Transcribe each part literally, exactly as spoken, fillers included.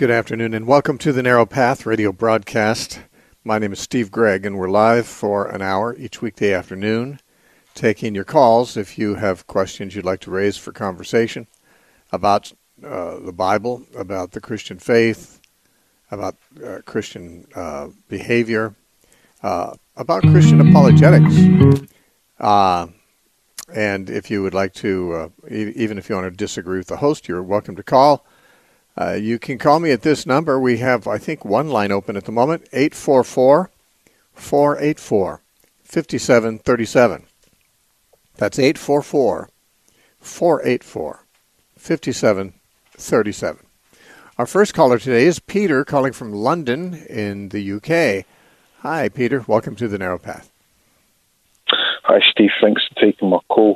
Good afternoon, and welcome to the Narrow Path radio broadcast. My name is Steve Gregg, and we're live for an hour each weekday afternoon, taking your calls if you have questions you'd like to raise for conversation about uh, the Bible, about the Christian faith, about uh, Christian uh, behavior, uh, about Christian apologetics. Uh, and if you would like to, uh, e- even if you want to disagree with the host, you're welcome to call. Uh, you can call me at this number. We have, I think, one line open at the moment, eight four four, four eight four, five seven three seven. That's eight four four, four eight four, five seven three seven. Our first caller today is Peter, calling from London in the U K. Hi, Peter. Welcome to the Narrow Path. Hi, Steve. Thanks for taking my call.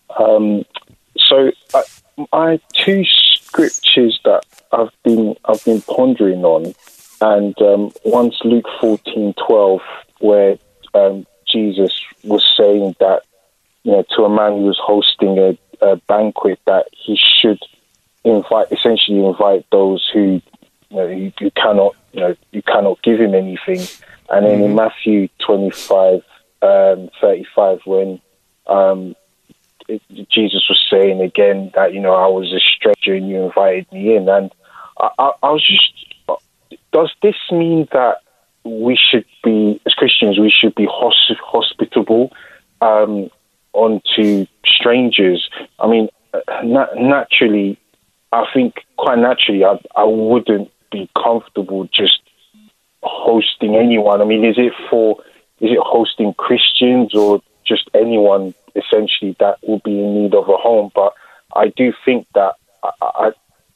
Um, so, I, I two scriptures that I've been I've been pondering on, and um, one's Luke fourteen twelve, where um, Jesus was saying that, you know, to a man who was hosting a, a banquet, that he should invite, essentially invite those who, you know, you, you cannot, you know, you cannot give him anything. And then in Matthew twenty-five, um, thirty-five, when um, it, Jesus was saying again that, you know, I was a stranger and you invited me in, and I, I, I was just, does this mean that we should be, as Christians, we should be hosp- hospitable um, onto strangers? I mean, na- naturally, I think quite naturally, I, I wouldn't be comfortable just hosting anyone. I mean, is it for, is it hosting Christians or just anyone essentially that will be in need of a home? But I do think that I, I,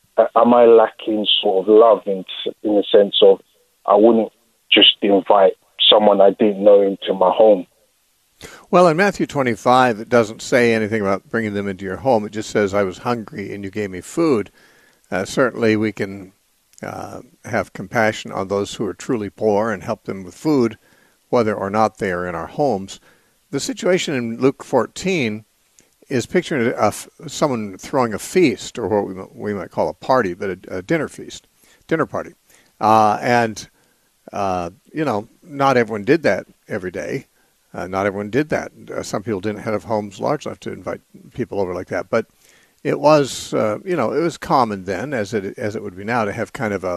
am I lacking sort of love in in the sense of I wouldn't just invite someone I didn't know into my home. Well, in Matthew twenty-five, it doesn't say anything about bringing them into your home. It just says, I was hungry and you gave me food. Uh, certainly we can uh, have compassion on those who are truly poor and help them with food, whether or not they are in our homes. The situation in Luke fourteen is picturing a, a, someone throwing a feast, or what we, we might call a party, but a, a dinner feast, dinner party. Uh, and, uh, you know, not everyone did that every day. Uh, not everyone did that. Uh, some people didn't have homes large enough to invite people over like that. But it was, uh, you know, it was common then, as it as it would be now, to have kind of a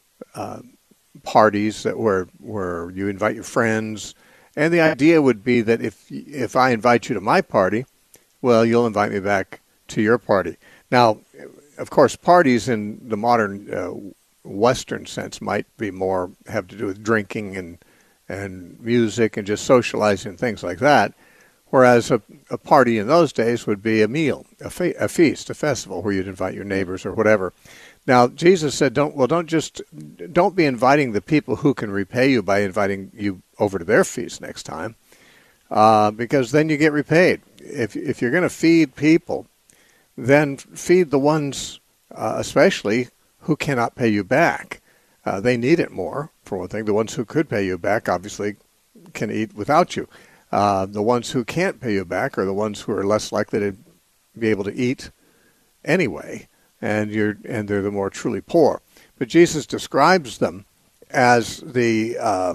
uh, parties that were where you invite your friends, and the idea would be that if if I invite you to my party, well, you'll invite me back to your party. Now, of course, parties in the modern uh, Western sense might be more have to do with drinking and and music and just socializing and things like that, whereas a, a party in those days would be a meal, a, fe- a feast, a festival where you'd invite your neighbors or whatever. Now, Jesus said, "Don't well, don't just don't be inviting the people who can repay you by inviting you over to their feast next time, uh, because then you get repaid. If if you're going to feed people, then feed the ones, uh, especially who cannot pay you back. Uh, they need it more, for one thing. The ones who could pay you back obviously can eat without you. Uh, the ones who can't pay you back are the ones who are less likely to be able to eat anyway, and you're and they're the more truly poor. But Jesus describes them as the, uh,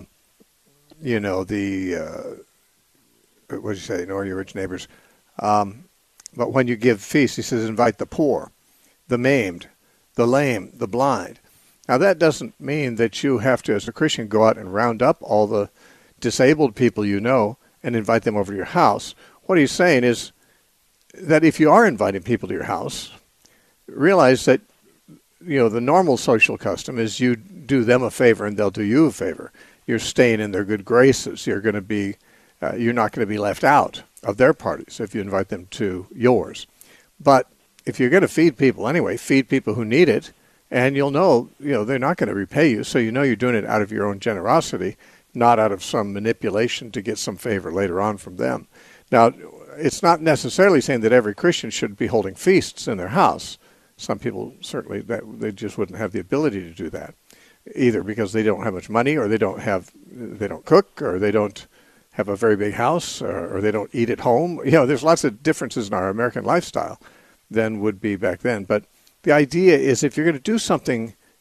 you know, the uh, what did you say? Nor your rich neighbors. Um, but when you give feasts, he says, invite the poor, the maimed, the lame, the blind. Now, that doesn't mean that you have to, as a Christian, go out and round up all the disabled people you know and invite them over to your house. What he's saying is that if you are inviting people to your house, realize that, you know, the normal social custom is you do them a favor and they'll do you a favor. You're staying in their good graces. You're going to be, uh, you're not going to be left out of their parties if you invite them to yours. But if you're going to feed people anyway, feed people who need it, and you'll know, you know, they're not going to repay you, so you know you're doing it out of your own generosity, not out of some manipulation to get some favor later on from them. Now, it's not necessarily saying that every Christian should be holding feasts in their house. Some people certainly, that they just wouldn't have the ability to do that, either because they don't have much money, or they don't have, they don't cook, or they don't have a very big house, or, or they don't eat at home. You know, there's lots of differences in our American lifestyle than would be back then. But the idea is, if you're going to do something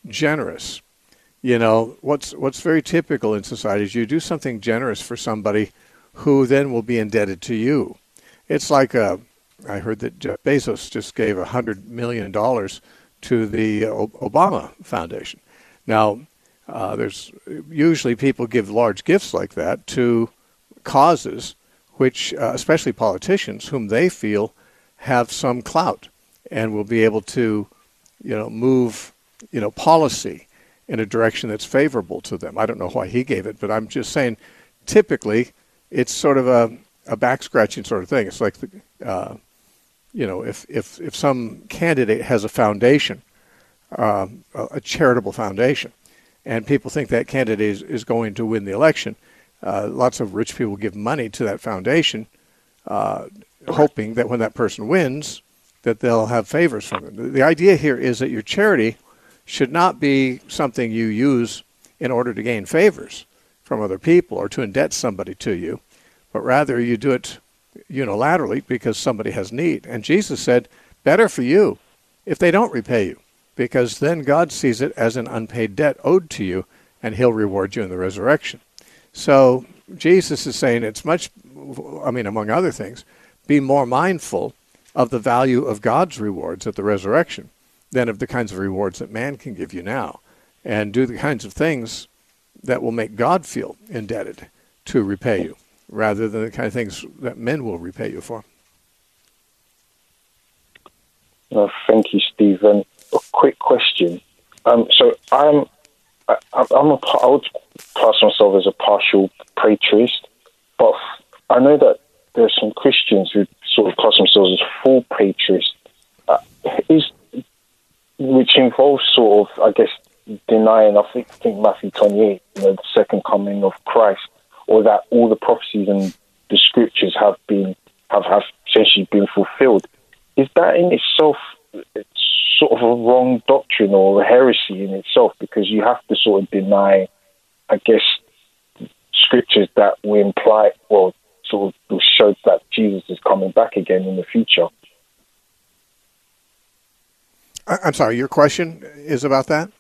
generous. You know, what's what's very typical in society is you do something generous for somebody who then will be indebted to you. It's like a, I heard that Jeff Bezos just gave one hundred million dollars to the Obama Foundation. Now, uh, there's usually people give large gifts like that to causes which, uh, especially politicians, whom they feel have some clout and will be able to, you know, move, you know, policy in a direction that's favorable to them. I don't know why he gave it, but I'm just saying, typically, it's sort of a, a back-scratching sort of thing. It's like, the, uh, you know, if, if, if some candidate has a foundation, uh, a charitable foundation, and people think that candidate is, is going to win the election, uh, lots of rich people give money to that foundation, uh, hoping that when that person wins, that they'll have favors from it. The idea here is that your charity should not be something you use in order to gain favors from other people or to indebt somebody to you, but rather you do it unilaterally because somebody has need. And Jesus said, better for you if they don't repay you, because then God sees it as an unpaid debt owed to you, and he'll reward you in the resurrection. So Jesus is saying it's much, I mean, among other things, be more mindful of the value of God's rewards at the resurrection than of the kinds of rewards that man can give you now, and do the kinds of things that will make God feel indebted to repay you, rather than the kind of things that men will repay you for. Oh, thank you, Stephen. A quick question. Um, so I'm, I, I'm a, I would class myself as a partial preterist, but I know that there's some Christians who sort of class themselves as full preterist. Uh, is which involves sort of, I guess, denying, I think, I think Matthew twenty-eight, you know, the second coming of Christ, or that all the prophecies and the scriptures have been, have, have essentially been fulfilled. Is that in itself sort of a wrong doctrine or a heresy in itself? Because you have to sort of deny, I guess, scriptures that will imply, well, sort of show that Jesus is coming back again in the future. I'm sorry, your question is about that?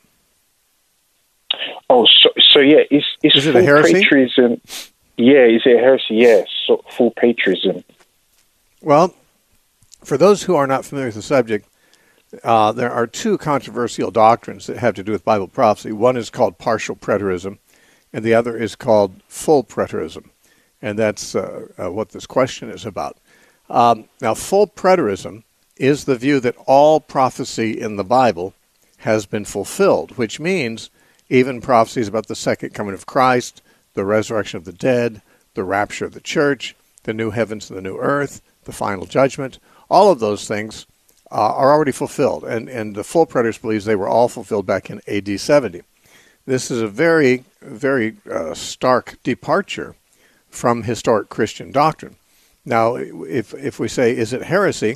Oh, so, so yeah, is, is, is it full a heresy? Patriotism, yeah, is it a heresy? Yeah, so full patriotism. Well, for those who are not familiar with the subject, uh, there are two controversial doctrines that have to do with Bible prophecy. One is called partial preterism, and the other is called full preterism. And that's uh, uh, what this question is about. Um, now, full preterism is the view that all prophecy in the Bible has been fulfilled, which means even prophecies about the second coming of Christ, the resurrection of the dead, the rapture of the church, the new heavens and the new earth, the final judgment, all of those things uh, are already fulfilled. And, and the full preterist believes they were all fulfilled back in A D seventy. This is a very, very uh, stark departure from historic Christian doctrine. Now, if if we say, is it heresy?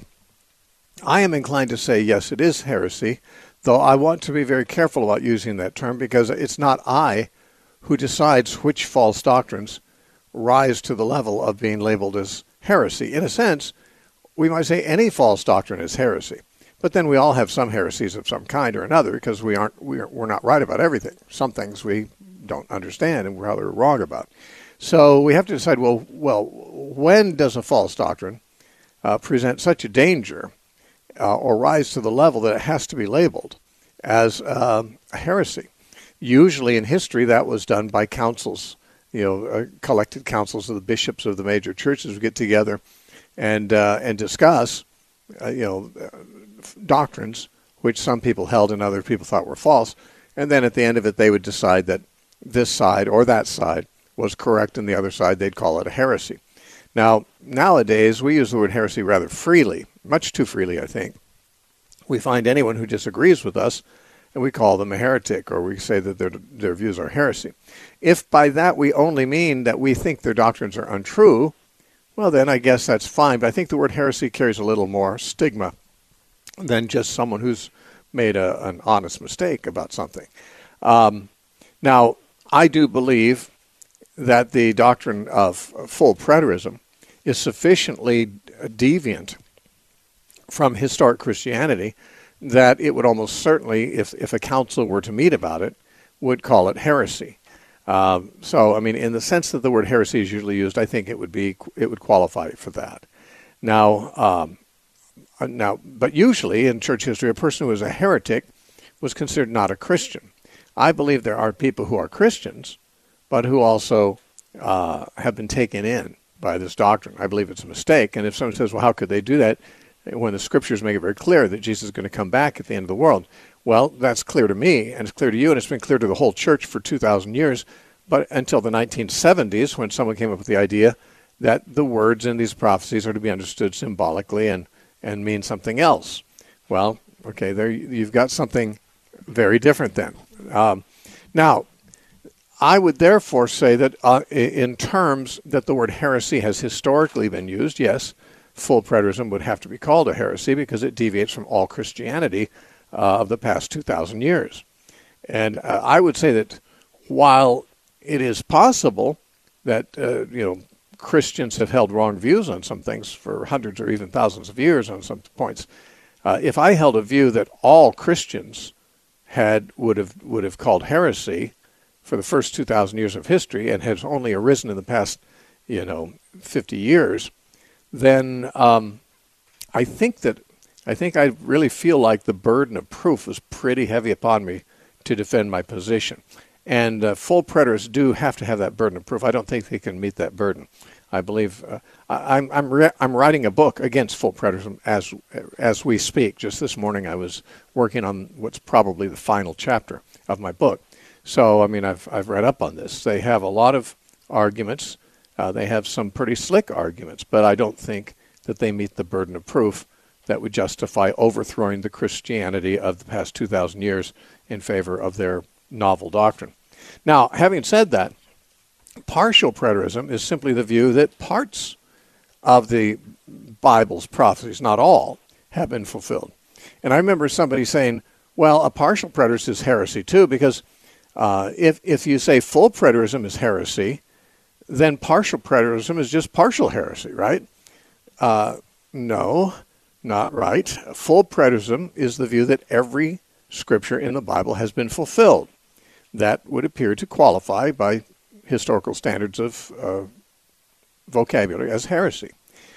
I am inclined to say, yes, it is heresy, though I want to be very careful about using that term because it's not I who decides which false doctrines rise to the level of being labeled as heresy. In a sense, we might say any false doctrine is heresy, but then we all have some heresies of some kind or another because we aren't, we're, we're not right about everything. Some things we don't understand and we're rather wrong about. So we have to decide, well, well, when does a false doctrine uh, present such a danger uh, or rise to the level that it has to be labeled as uh, a heresy? Usually in history that was done by councils, you know, uh, collected councils of the bishops of the major churches would get together and uh, and discuss, uh, you know, uh, doctrines which some people held and other people thought were false. And then at the end of it, they would decide that this side or that side was correct and the other side, they'd call it a heresy. Now, nowadays, we use the word heresy rather freely, much too freely, I think. We find anyone who disagrees with us, and we call them a heretic, or we say that their, their views are heresy. If by that we only mean that we think their doctrines are untrue, well, then I guess that's fine. But I think the word heresy carries a little more stigma than just someone who's made a, an honest mistake about something. Um, now, I do believe that the doctrine of full preterism is sufficiently deviant from historic Christianity that it would almost certainly, if, if a council were to meet about it, would call it heresy. Um, so, I mean, in the sense that the word heresy is usually used, I think it would be it would qualify for that. Now, um, now, but usually in church history, a person who was a heretic was considered not a Christian. I believe there are people who are Christians, but who also uh, have been taken in by this doctrine. I believe it's a mistake. And if someone says, well, how could they do that when the scriptures make it very clear that Jesus is going to come back at the end of the world? Well, that's clear to me, and it's clear to you, and it's been clear to the whole church for two thousand years, but until the nineteen seventies, when someone came up with the idea that the words in these prophecies are to be understood symbolically and, and mean something else. Well, okay, there you've got something very different then. Um, now, I would therefore say that uh, in terms that the word heresy has historically been used, yes, full preterism would have to be called a heresy because it deviates from all Christianity uh, of the past two thousand years. And uh, I would say that while it is possible that uh, you know Christians have held wrong views on some things for hundreds or even thousands of years on some points, uh, if I held a view that all Christians had would have would have called heresy for the first two thousand years of history and has only arisen in the past, you know, fifty years, then um, I think that I think I really feel like the burden of proof was pretty heavy upon me to defend my position. And uh, full preterists do have to have that burden of proof. I don't think they can meet that burden. I believe uh, I, I'm I'm, re- I'm writing a book against full preterism as as we speak. Just this morning, I was working on what's probably the final chapter of my book. So I mean, I've I've read up on this. They have a lot of arguments. Uh, they have some pretty slick arguments, but I don't think that they meet the burden of proof that would justify overthrowing the Christianity of the past two thousand years in favor of their novel doctrine. Now, having said that, partial preterism is simply the view that parts of the Bible's prophecies, not all, have been fulfilled. And I remember somebody saying, well, a partial preterist is heresy too, because uh, if, if you say full preterism is heresy, then partial preterism is just partial heresy, right? Uh, no, not right. Full preterism is the view that every scripture in the Bible has been fulfilled. That would appear to qualify by historical standards of uh, vocabulary as heresy.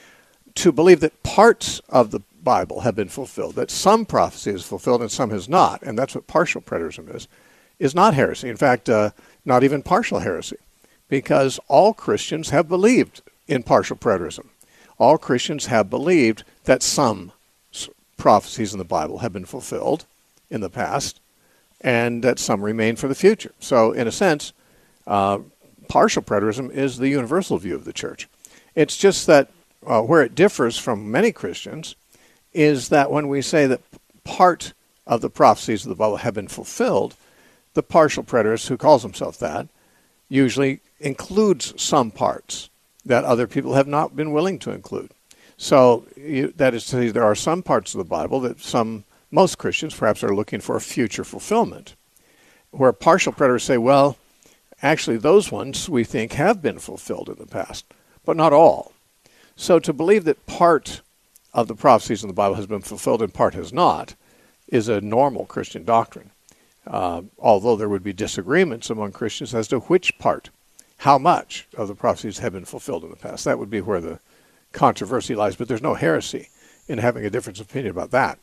To believe that parts of the Bible have been fulfilled, that some prophecy is fulfilled and some has not, and that's what partial preterism is, is not heresy. In fact, uh, not even partial heresy, because all Christians have believed in partial preterism. All Christians have believed that some prophecies in the Bible have been fulfilled in the past, and that some remain for the future. So, in a sense, uh, partial preterism is the universal view of the church. It's just that uh, where it differs from many Christians is that when we say that part of the prophecies of the Bible have been fulfilled, the partial preterist who calls himself that usually includes some parts that other people have not been willing to include. So you, that is to say, there are some parts of the Bible that some, most Christians perhaps are looking for a future fulfillment, where partial preterists say, well, actually those ones we think have been fulfilled in the past, but not all. So to believe that part of the prophecies in the Bible has been fulfilled and part has not is a normal Christian doctrine, uh, although there would be disagreements among Christians as to which part, how much of the prophecies have been fulfilled in the past. That would be where the controversy lies, but there's no heresy in having a difference of opinion about that.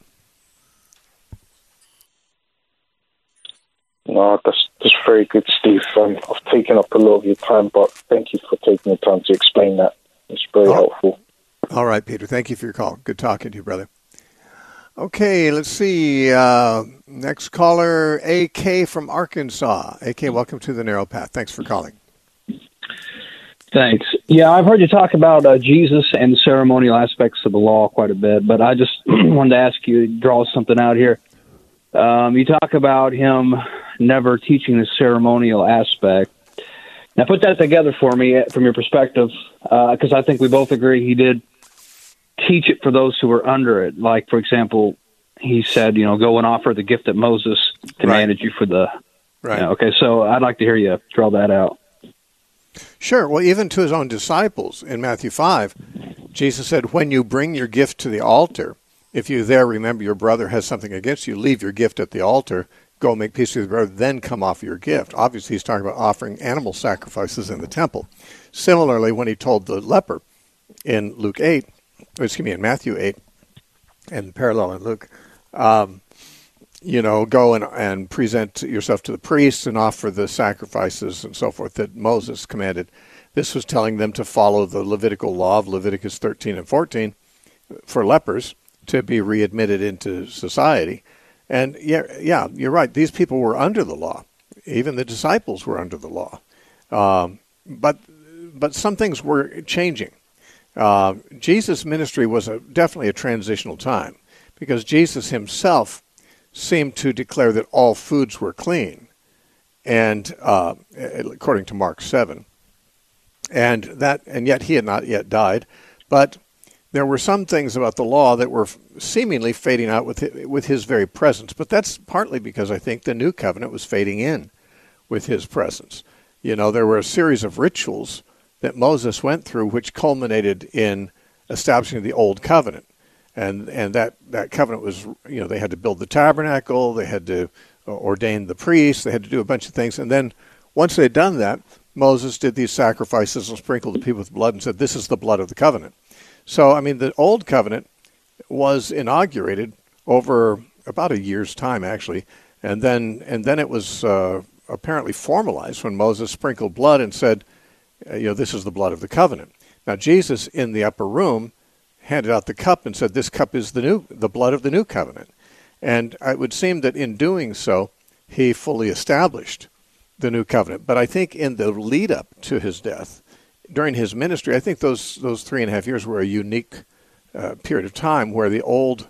No, that's just very good, Steve. Um, I've taken up a lot of your time, but thank you for taking the time to explain that. It's very oh. helpful. All right, Peter. Thank you for your call. Good talking to you, brother. Okay, let's see. Uh, next caller, A K from Arkansas. A K, welcome to the Narrow Path. Thanks for calling. Thanks. Yeah, I've heard you talk about uh, Jesus and the ceremonial aspects of the law quite a bit, but I just wanted to ask you to draw something out here. Um, you talk about him never teaching the ceremonial aspect. Now, put that together for me from your perspective, because uh, I think we both agree he did teach it for those who were under it. Like, for example, he said, you know, go and offer the gift that Moses commanded right. you for the... Right. You know, okay, so I'd like to hear you draw that out. Sure. Well, even to his own disciples in Matthew five, Jesus said, when you bring your gift to the altar, if you there remember your brother has something against you, leave your gift at the altar, go make peace with your brother, then come offer your gift. Obviously, he's talking about offering animal sacrifices in the temple. Similarly, when he told the leper in Luke eight, or excuse me, in Matthew eight, and parallel in Luke, um, you know, go and, and present yourself to the priests and offer the sacrifices and so forth that Moses commanded. This was telling them to follow the Levitical law of Leviticus thirteen and fourteen for lepers to be readmitted into society. And yeah, yeah, you're right. These people were under the law. Even the disciples were under the law. Um, but but some things were changing. Uh, Jesus' ministry was a, definitely a transitional time, because Jesus himself seemed to declare that all foods were clean, and uh, according to Mark seven, and that and yet he had not yet died, but there were some things about the law that were seemingly fading out with his, with his very presence. But that's partly because I think the new covenant was fading in with his presence. You know, there were a series of rituals that Moses went through which culminated in establishing the old covenant. And and that, that covenant was, you know, they had to build the tabernacle, they had to ordain the priests, they had to do a bunch of things. And then once they'd done that, Moses did these sacrifices and sprinkled the people with blood and said, this is the blood of the covenant. So, I mean, the Old Covenant was inaugurated over about a year's time, actually, and then and then it was uh, apparently formalized when Moses sprinkled blood and said, you know, this is the blood of the covenant. Now, Jesus in the upper room handed out the cup and said, this cup is the new, the blood of the new covenant. And it would seem that in doing so, he fully established the new covenant. But I think in the lead up to his death, during his ministry, I think those those three and a half years were a unique uh, period of time where the old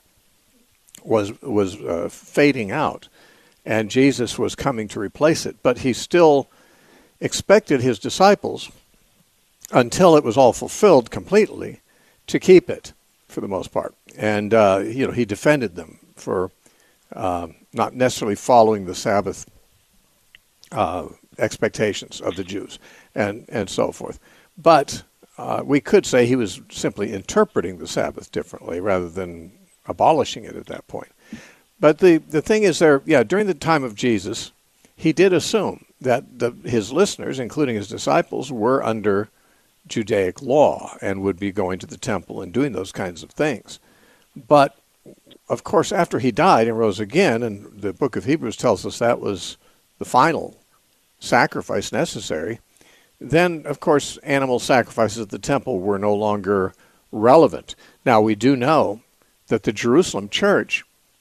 was was uh, fading out, and Jesus was coming to replace it. But he still expected his disciples, until it was all fulfilled completely, to keep it for the most part. And uh, you know, he defended them for uh, not necessarily following the Sabbath uh, expectations of the Jews, and and so forth. But uh, we could say he was simply interpreting the Sabbath differently rather than abolishing it at that point. But the, the thing is there, yeah, during the time of Jesus, he did assume that the, his listeners, including his disciples, were under Judaic law and would be going to the temple and doing those kinds of things. But, of course, after he died and rose again, and the book of Hebrews tells us that was the final sacrifice necessary, then, of course, animal sacrifices at the temple were no longer relevant. Now, we do know that the Jerusalem church,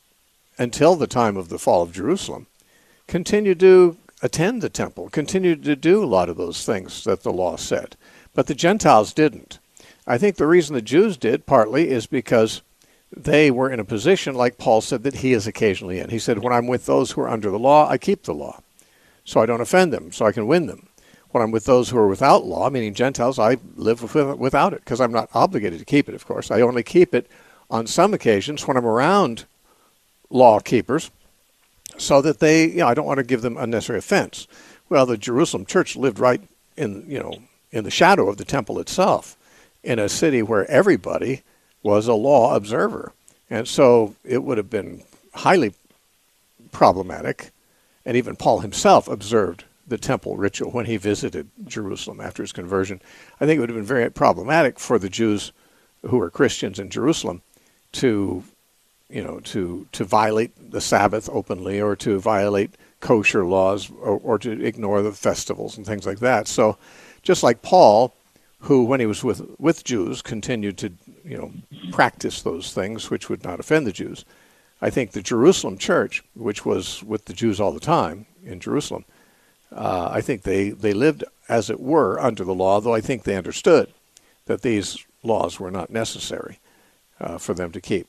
until the time of the fall of Jerusalem, continued to attend the temple, continued to do a lot of those things that the law said. But the Gentiles didn't. I think the reason the Jews did, partly, is because they were in a position, like Paul said, that he is occasionally in. He said, when I'm with those who are under the law, I keep the law, so I don't offend them, so I can win them. When I'm with those who are without law, meaning Gentiles, I live with, without it, because I'm not obligated to keep it, of course. I only keep it on some occasions when I'm around law keepers, so that they, you know, I don't want to give them unnecessary offense. Well, the Jerusalem church lived right in, you know, in the shadow of the temple itself, in a city where everybody was a law observer. And so it would have been highly problematic, and even Paul himself observed the temple ritual when he visited Jerusalem after his conversion. I think it would have been very problematic for the Jews who were Christians in Jerusalem to, you know, to to violate the Sabbath openly, or to violate kosher laws, or, or to ignore the festivals and things like that. So, just like Paul, who when he was with with Jews continued to, you know, practice those things which would not offend the Jews, I think the Jerusalem church, which was with the Jews all the time in Jerusalem, Uh, I think they, they lived, as it were, under the law, though I think they understood that these laws were not necessary uh, for them to keep.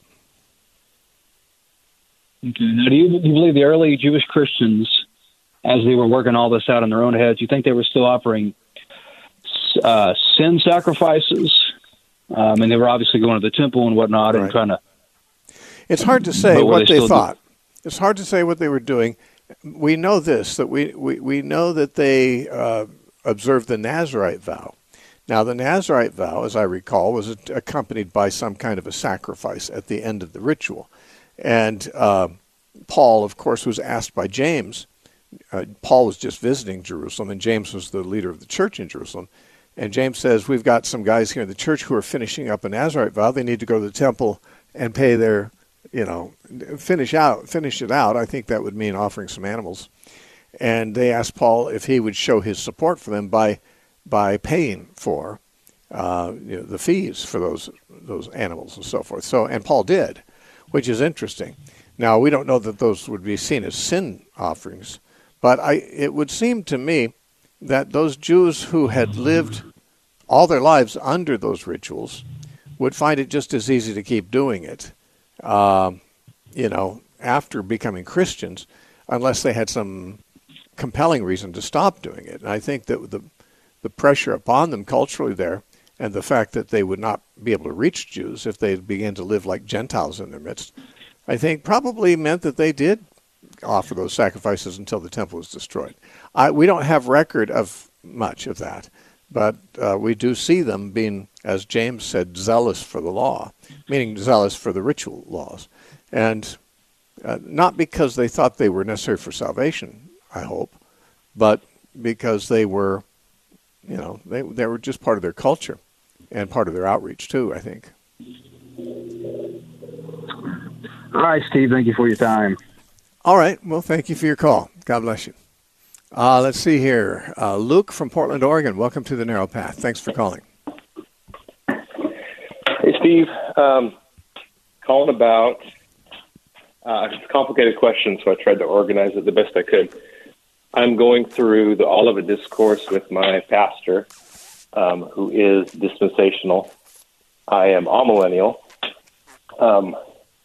Okay. Now, do you, do you believe the early Jewish Christians, as they were working all this out in their own heads, you think they were still offering uh, sin sacrifices? Um, and they were obviously going to the temple and whatnot, right, and trying to... It's hard to say what they, they thought. Do? It's hard to say what they were doing. We know this, that we, we, we know that they uh, observed the Nazirite vow. Now, the Nazirite vow, as I recall, was accompanied by some kind of a sacrifice at the end of the ritual. And uh, Paul, of course, was asked by James. Uh, Paul was just visiting Jerusalem, and James was the leader of the church in Jerusalem. And James says, we've got some guys here in the church who are finishing up a Nazirite vow. They need to go to the temple and pay their, you know, finish out, finish it out. I think that would mean offering some animals. And they asked Paul if he would show his support for them by by paying for uh, you know, the fees for those those animals and so forth. So, and Paul did, which is interesting. Now, we don't know that those would be seen as sin offerings, but I it would seem to me that those Jews who had lived all their lives under those rituals would find it just as easy to keep doing it, uh, you know, after becoming Christians, unless they had some compelling reason to stop doing it. And I think that the the pressure upon them culturally there, and the fact that they would not be able to reach Jews if they began to live like Gentiles in their midst, I think probably meant that they did offer those sacrifices until the temple was destroyed. I, we don't have record of much of that, but uh, we do see them being, as James said, zealous for the law, meaning zealous for the ritual laws. And uh, not because they thought they were necessary for salvation, I hope, but because they were You know, they they were just part of their culture and part of their outreach, too, I think. All right, Steve, thank you for your time. All right. Well, thank you for your call. God bless you. Uh, let's see here. Uh, Luke from Portland, Oregon. Welcome to the Narrow Path. Thanks for calling. Hey, Steve. Um, calling about uh, it's a complicated question, so I tried to organize it the best I could. I'm going through the Olivet Discourse with my pastor, um, who is dispensational. I am amillennial. Um,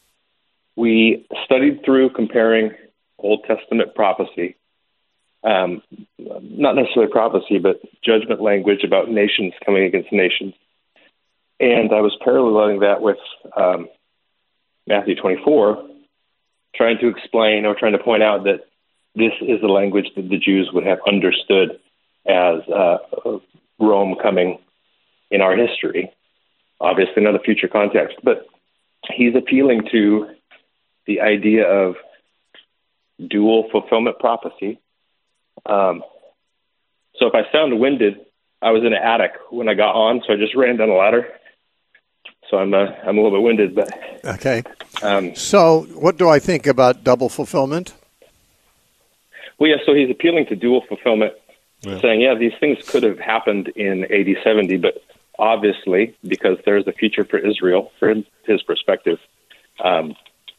we studied through comparing Old Testament prophecy, um, not necessarily prophecy, but judgment language about nations coming against nations. And I was paralleling that with um, Matthew twenty-four, trying to explain or trying to point out that this is the language that the Jews would have understood as uh, Rome coming in our history. Obviously not a future context, but he's appealing to the idea of dual fulfillment prophecy. Um, so if I sound winded, I was in an attic when I got on, so I just ran down a ladder. So I'm uh, I'm a little bit winded, but okay. Um, so what do I think about double fulfillment? Well, yeah, so he's appealing to dual fulfillment, yeah. saying, yeah, these things could have happened in A D seventy, but obviously, because there's a future for Israel, from his perspective, um,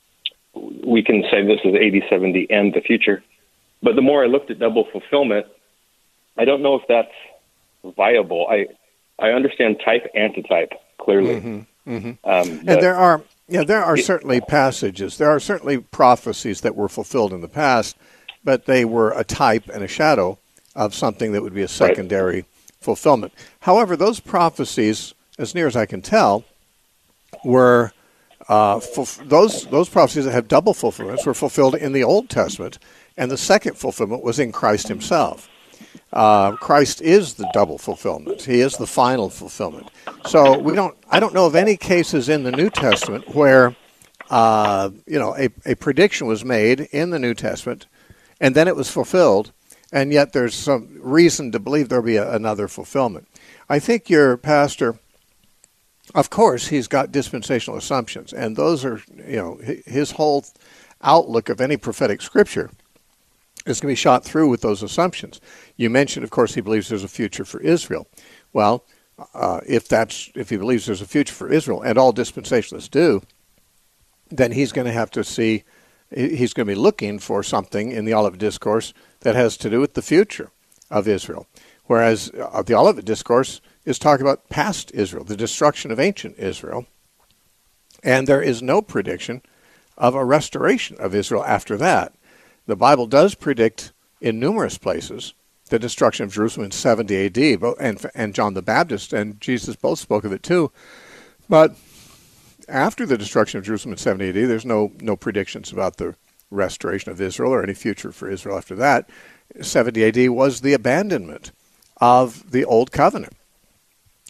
we can say this is A D seventy and the future. But the more I looked at double fulfillment, I don't know if that's viable. I I understand type, antitype, clearly. Mm-hmm, mm-hmm. Um, and there are, yeah, there are certainly passages, there are certainly prophecies that were fulfilled in the past, but they were a type and a shadow of something that would be a secondary right. fulfillment. However, those prophecies, as near as I can tell, were uh, fulf- those those prophecies that have double fulfillments were fulfilled in the Old Testament, and the second fulfillment was in Christ himself. Uh, Christ is the double fulfillment. He is the final fulfillment. So we don't. I don't know of any cases in the New Testament where uh, you know a, a prediction was made in the New Testament, and then it was fulfilled, and yet there's some reason to believe there'll be a, another fulfillment. I think your pastor, of course, he's got dispensational assumptions, and those are, you know, his whole outlook of any prophetic scripture is going to be shot through with those assumptions. You mentioned, of course, he believes there's a future for Israel. Well, uh, if that's if he believes there's a future for Israel, and all dispensationalists do, then he's going to have to see. He's going to be looking for something in the Olivet Discourse that has to do with the future of Israel. Whereas uh, the Olivet Discourse is talking about past Israel, the destruction of ancient Israel. And there is no prediction of a restoration of Israel after that. The Bible does predict in numerous places the destruction of Jerusalem in seventy A D, and, and John the Baptist and Jesus both spoke of it too. But after the destruction of Jerusalem in seventy A D, there's no no predictions about the restoration of Israel or any future for Israel after that. seventy A D was the abandonment of the Old Covenant.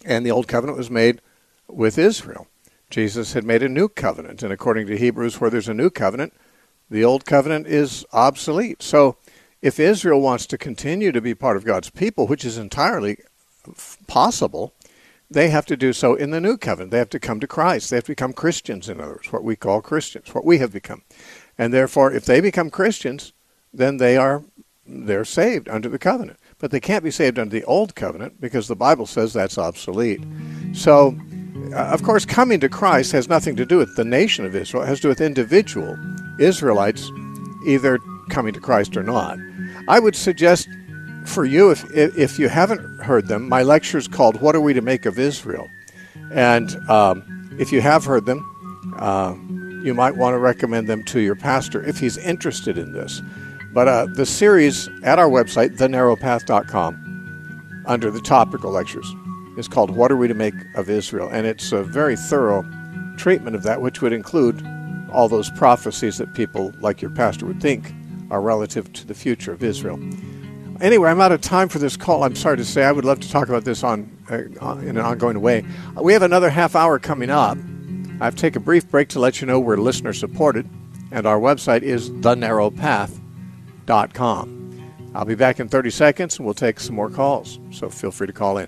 And the Old Covenant was made with Israel. Jesus had made a new covenant, and according to Hebrews, where there's a new covenant, the Old Covenant is obsolete. So if Israel wants to continue to be part of God's people, which is entirely possible, they have to do so in the new covenant. They have to come to Christ. They have to become Christians, in other words, what we call Christians, what we have become. And therefore, if they become Christians, then they are they're saved under the covenant. But they can't be saved under the old covenant because the Bible says that's obsolete. So, uh, of course, coming to Christ has nothing to do with the nation of Israel. It has to do with individual Israelites either coming to Christ or not. I would suggest for you, if if you haven't heard them, my lecture is called What Are We to Make of Israel? And um, if you have heard them, uh, you might want to recommend them to your pastor if he's interested in this. But uh, the series at our website, the narrow path dot com, under the topical lectures, is called What Are We to Make of Israel? And it's a very thorough treatment of that, which would include all those prophecies that people like your pastor would think are relative to the future of Israel. Anyway, I'm out of time for this call. I'm sorry to say. I would love to talk about this on uh, in an ongoing way. We have another half hour coming up. I have to take a brief break to let you know we're listener supported, and our website is the narrow path dot com. I'll be back in thirty seconds, and we'll take some more calls, so feel free to call in.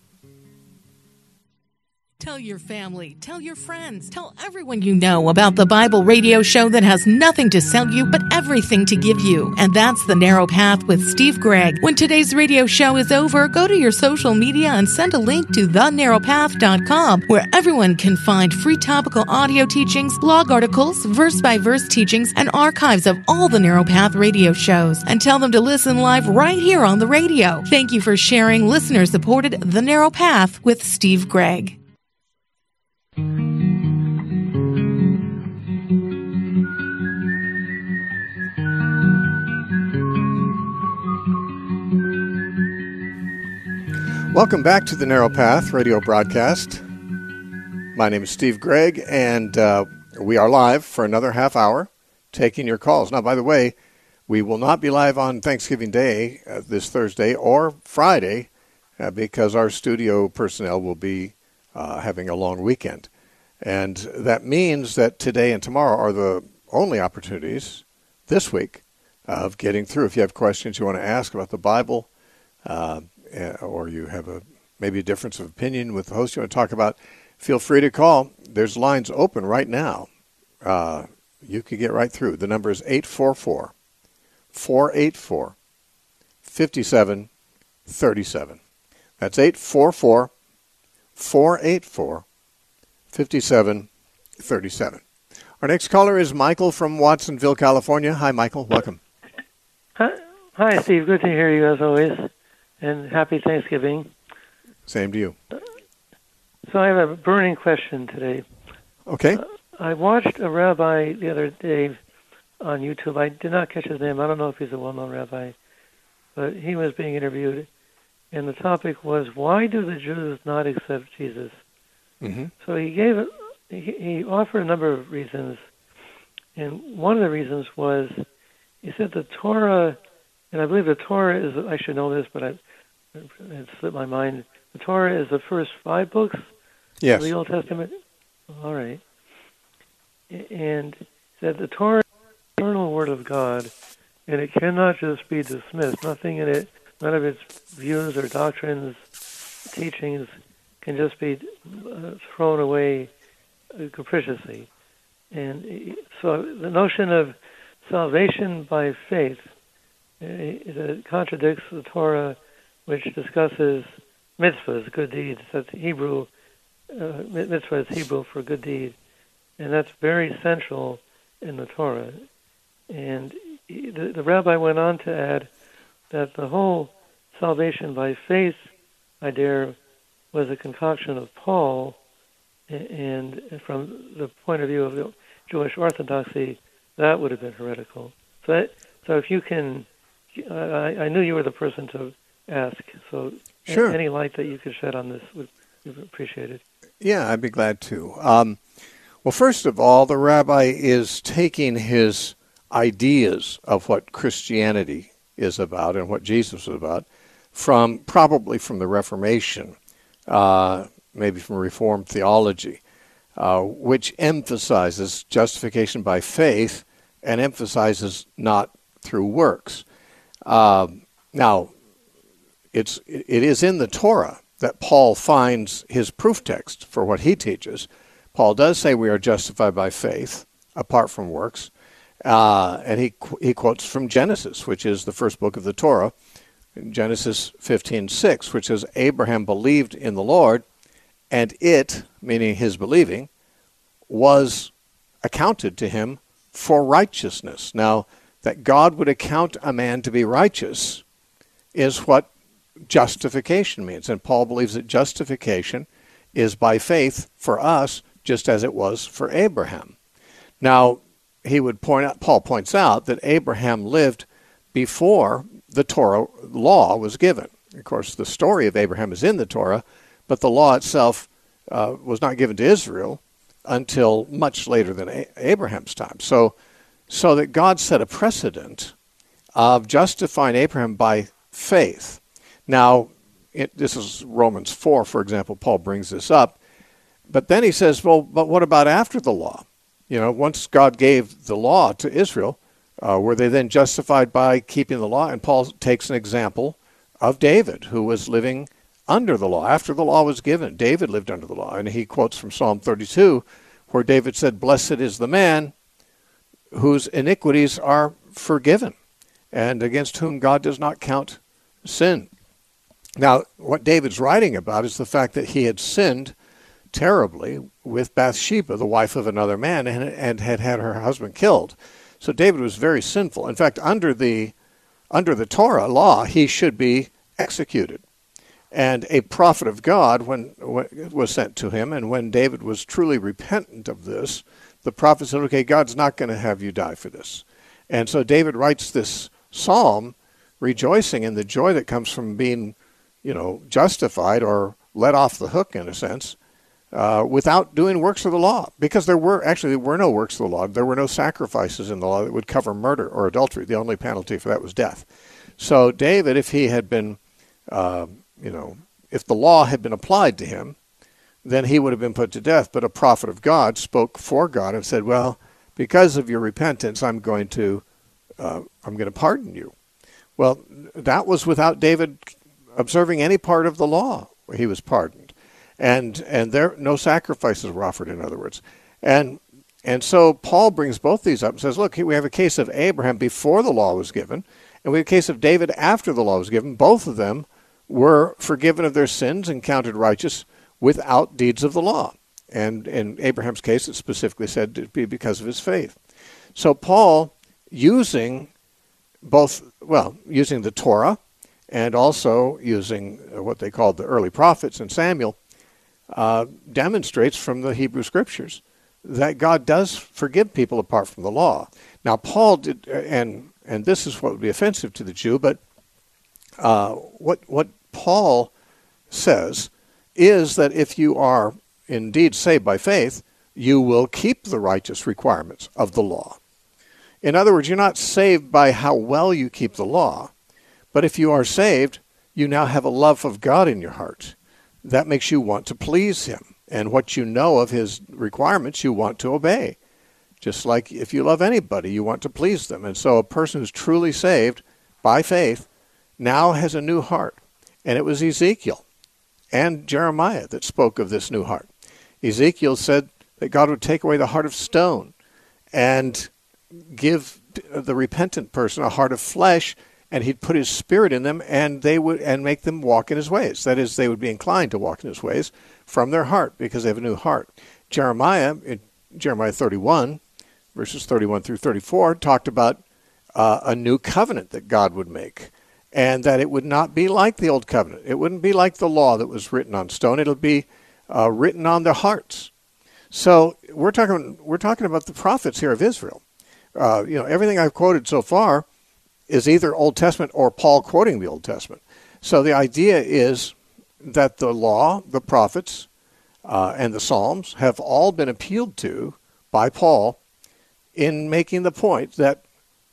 Tell your family, tell your friends, tell everyone you know about the Bible radio show that has nothing to sell you but everything to give you. And that's The Narrow Path with Steve Gregg. When today's radio show is over, go to your social media and send a link to the narrow path dot com, where everyone can find free topical audio teachings, blog articles, verse-by-verse teachings, and archives of all the Narrow Path radio shows. And tell them to listen live right here on the radio. Thank you for sharing listener-supported The Narrow Path with Steve Gregg. Welcome back to the Narrow Path radio broadcast. My name is Steve Gregg, and uh, we are live for another half hour taking your calls. Now, by the way, we will not be live on Thanksgiving Day uh, this Thursday or Friday uh, because our studio personnel will be uh, having a long weekend. And that means that today and tomorrow are the only opportunities this week of getting through. If you have questions you want to ask about the Bible, uh, or you have a maybe a difference of opinion with the host you want to talk about, feel free to call. There's lines open right now. Uh, you can get right through. The number is eight four four, four eight four, five seven three seven. That's eight four four, four eight four, five seven three seven. Our next caller is Michael from Watsonville, California. Hi, Michael. Welcome. Hi, Hi Steve. Good to hear you as always. And happy Thanksgiving. Same to you. So I have a burning question today. Okay. Uh, I watched a rabbi the other day on YouTube. I did not catch his name. I don't know if he's a well-known rabbi, but he was being interviewed, and the topic was, why do the Jews not accept Jesus? Mm-hmm. So he gave, he, he offered a number of reasons, and one of the reasons was, he said the Torah, and I believe the Torah is, I should know this, but I, it slipped my mind. The Torah is the first five books yes. of the Old Testament? All right. And said the Torah is the eternal word of God, and it cannot just be dismissed. Nothing in it, none of its views or doctrines, teachings, can just be uh, thrown away uh, capriciously. And so the notion of salvation by faith uh, it contradicts the Torah, which discusses mitzvahs, good deeds. That's Hebrew. Uh, mitzvah is Hebrew for good deed, and that's very central in the Torah. And he, the, the rabbi went on to add that the whole salvation by faith idea was a concoction of Paul, and from the point of view of the Jewish Orthodoxy, that would have been heretical. So, that, so if you can, I, I knew you were the person to ask. So, sure. Any light that you could shed on this would be appreciated. Yeah, I'd be glad to. Um, well, first of all, the rabbi is taking his ideas of what Christianity is about and what Jesus is about from probably from the Reformation. uh, maybe from Reformed theology, uh, which emphasizes justification by faith and emphasizes not through works. Uh, now, it's it is in the Torah that Paul finds his proof text for what he teaches. Paul does say we are justified by faith, apart from works, uh, and he he quotes from Genesis, which is the first book of the Torah, Genesis fifteen six, which says, Abraham believed in the Lord, and it, meaning his believing, was accounted to him for righteousness. Now, that God would account a man to be righteous is what justification means. And Paul believes that justification is by faith for us, just as it was for Abraham. Now, he would point out, Paul points out that Abraham lived before the Torah law was given. Of course, the story of Abraham is in the Torah, but the law itself uh, was not given to Israel until much later than A- Abraham's time. So, so that God set a precedent of justifying Abraham by faith. Now, it, this is Romans four, for example. Paul brings this up. But then he says, well, but what about after the law? You know, once God gave the law to Israel, uh, were they then justified by keeping the law? And Paul takes an example of David, who was living under the law. After the law was given, David lived under the law. And he quotes from Psalm thirty-two, where David said, blessed is the man whose iniquities are forgiven, and against whom God does not count sin. Now, what David's writing about is the fact that he had sinned terribly with Bathsheba, the wife of another man, and, and had had her husband killed. So David was very sinful. In fact, under the under the Torah law, he should be executed. And a prophet of God when, when was sent to him, and when David was truly repentant of this, the prophet said, okay, God's not going to have you die for this. And so David writes this psalm rejoicing in the joy that comes from being, you know, justified or let off the hook, in a sense, uh, without doing works of the law. Because there were, actually, there were no works of the law. There were no sacrifices in the law that would cover murder or adultery. The only penalty for that was death. So David, if he had been, uh, you know, if the law had been applied to him, then he would have been put to death. But a prophet of God spoke for God and said, well, because of your repentance, I'm going to, uh, I'm going to pardon you. Well, that was without David observing any part of the law. He was pardoned. And and there no sacrifices were offered, in other words. And and so Paul brings both these up and says, look, we have a case of Abraham before the law was given, and we have a case of David after the law was given. Both of them were forgiven of their sins and counted righteous without deeds of the law. And in Abraham's case, it specifically said to be because of his faith. So Paul, using both, well, using the Torah and also using what they called the early prophets and Samuel, uh, demonstrates from the Hebrew Scriptures that God does forgive people apart from the law. Now, Paul did, and and this is what would be offensive to the Jew, but uh, what what Paul says is that if you are indeed saved by faith, you will keep the righteous requirements of the law. In other words, you're not saved by how well you keep the law, but if you are saved, you now have a love of God in your heart. That makes you want to please him. And what you know of his requirements, you want to obey. Just like if you love anybody, you want to please them. And so a person who's truly saved by faith now has a new heart. And it was Ezekiel and Jeremiah that spoke of this new heart. Ezekiel said that God would take away the heart of stone and give the repentant person a heart of flesh, and he'd put his spirit in them, and they would and make them walk in his ways. That is, they would be inclined to walk in his ways from their heart because they have a new heart. Jeremiah, in Jeremiah thirty-one, verses thirty-one through thirty-four, talked about uh, a new covenant that God would make, and that it would not be like the old covenant. It wouldn't be like the law that was written on stone. It'll be uh, written on their hearts. So we're talking we're talking about the prophets here of Israel. Uh, you know, everything I've quoted so far is either Old Testament or Paul quoting the Old Testament. So the idea is that the law, the prophets, uh, and the Psalms have all been appealed to by Paul in making the point that